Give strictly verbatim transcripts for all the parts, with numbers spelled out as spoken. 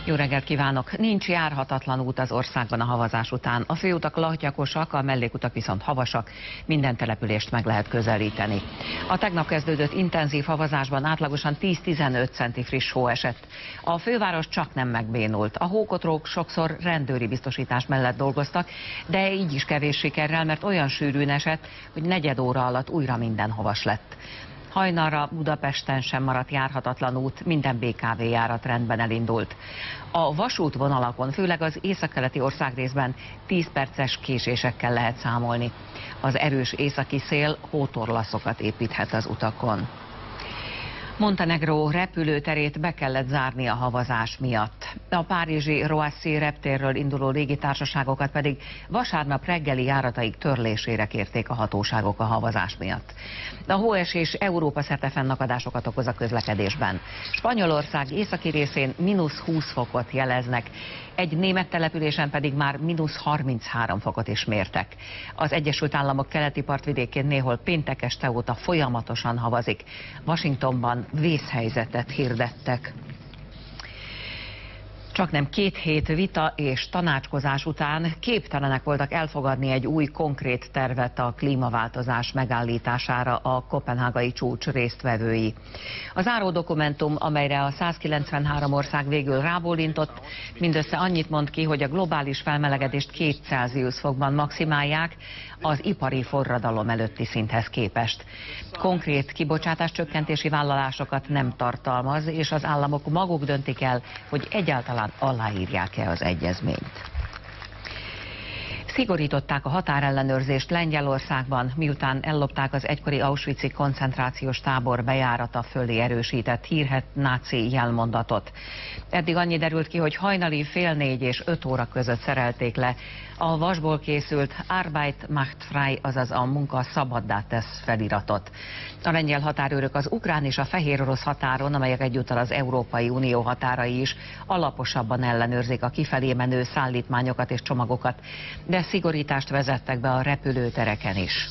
Jó reggelt kívánok! Nincs járhatatlan út az országban a havazás után. A főutak lahtyakosak, a mellékutak viszont havasak, minden települést meg lehet közelíteni. A tegnap kezdődött intenzív havazásban átlagosan tíz-tizenöt centi friss hó esett. A főváros csak nem megbénult. A hókotrók sokszor rendőri biztosítás mellett dolgoztak, de így is kevés sikerrel, mert olyan sűrűn esett, hogy negyed óra alatt újra minden havas lett. Hajnalra Budapesten sem maradt járhatatlan út, minden bé ká vé járat rendben elindult. A vasútvonalakon, főleg az északkeleti országrészben tíz perces késésekkel lehet számolni. Az erős északi szél hótorlaszokat építhet az utakon. Montenegró repülőterét be kellett zárni a havazás miatt. A párizsi Roissy reptérről induló légitársaságokat pedig vasárnap reggeli járataik törlésére kérték a hatóságok a havazás miatt. A hóesés Európa szerte fennakadásokat okoz a közlekedésben. Spanyolország északi részén mínusz húsz fokot jeleznek, egy német településen pedig már mínusz harminchárom fokot is mértek. Az Egyesült Államok keleti partvidékén néhol péntek este óta folyamatosan havazik. Washingtonban vészhelyzetet hirdettek. Csaknem két hét vita és tanácskozás után képtelenek voltak elfogadni egy új konkrét tervet a klímaváltozás megállítására a koppenhágai csúcs résztvevői. Az záró dokumentum, amelyre a százkilencvenhárom ország végül rábólintott, mindössze annyit mond ki, hogy a globális felmelegedést két Celsius fokban maximálják az ipari forradalom előtti szinthez képest. Konkrét kibocsátás csökkentési vállalásokat nem tartalmaz, és az államok maguk döntik el, hogy egyáltalán aláírják-e az egyezményt. Szigorították a határellenőrzést Lengyelországban, miután ellopták az egykori auschwitzi koncentrációs tábor bejárata fölé erősített hírhedt náci jelmondatot. Eddig annyi derült ki, hogy hajnali fél négy és öt óra között szerelték le a vasból készült Arbeit macht frei, azaz a munka szabaddá tesz feliratot. A lengyel határőrök az ukrán és a fehér orosz határon, amelyek egyúttal az Európai Unió határai is, alaposabban ellenőrzik a kifelé menő szállítmányokat és csomagokat, de szigorítást vezettek be a repülőtereken is.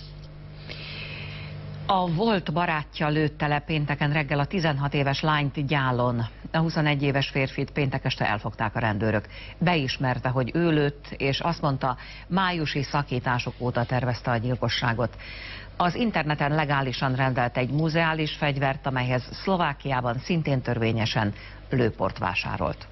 A volt barátja lőtte le pénteken reggel a tizenhat éves lányt Gyálon. A huszonegy éves férfit péntek este elfogták a rendőrök. Beismerte, hogy ő lőtt, és azt mondta, májusi szakítások óta tervezte a gyilkosságot. Az interneten legálisan rendelt egy muzeális fegyvert, amelyhez Szlovákiában szintén törvényesen lőport vásárolt.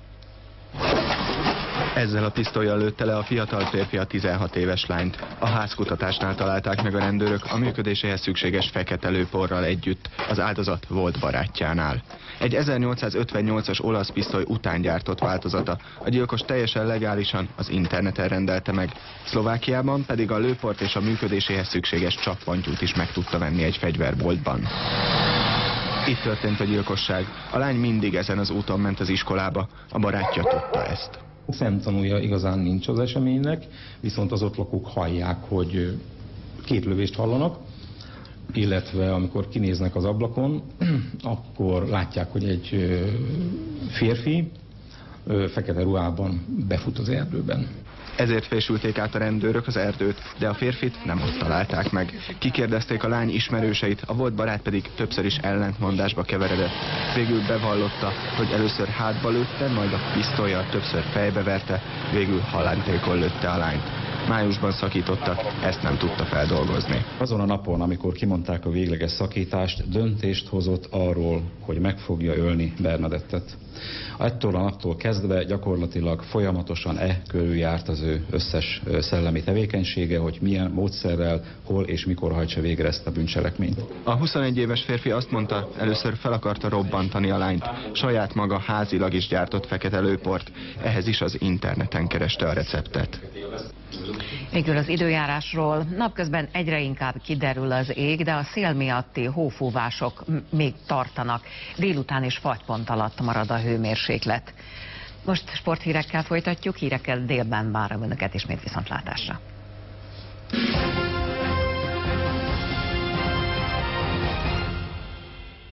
Ezzel a pisztollyal lőtte le a fiatal férfi a tizenhat éves lányt. A házkutatásnál találták meg a rendőrök a működéséhez szükséges fekete lőporral együtt, az áldozat volt barátjánál. Egy ezernyolcszázötvennyolcas olasz pisztoly után gyártott változata, a gyilkos teljesen legálisan az interneten rendelte meg. Szlovákiában pedig a lőport és a működéséhez szükséges csappantyút is meg tudta venni egy fegyverboltban. Itt történt a gyilkosság. A lány mindig ezen az úton ment az iskolába, a barátja tudta ezt. Szemtanúja igazán nincs az eseménynek, viszont az ott lakók hallják, hogy két lövést hallanak, illetve amikor kinéznek az ablakon, akkor látják, hogy egy férfi fekete ruhában befut az erdőben. Ezért fésülték át a rendőrök az erdőt, de a férfit nem ott találták meg. Kikérdezték a lány ismerőseit, a volt barát pedig többször is ellentmondásba keveredett. Végül bevallotta, hogy először hátba lőtte, majd a pisztollyal többször fejbe verte, végül halántékon lőtte a lányt. Májusban szakítottak, ezt nem tudta feldolgozni. Azon a napon, amikor kimondták a végleges szakítást, döntést hozott arról, hogy meg fogja ölni Bernadettet. Ettől a naptól kezdve gyakorlatilag folyamatosan e körül járt az ő összes szellemi tevékenysége, hogy milyen módszerrel, hol és mikor hajtsa végre ezt a bűncselekményt. A huszonegy éves férfi azt mondta, először fel akarta robbantani a lányt. Saját maga házilag is gyártott fekete lőport, ehhez is az interneten kereste a receptet. Végül az időjárásról. Napközben egyre inkább kiderül az ég, de a szél miatti hófúvások még tartanak. Délután és fagypont alatt marad a hőmérséklet. Most sporthírekkel folytatjuk, hírekkel délben várom önöket ismét viszontlátásra.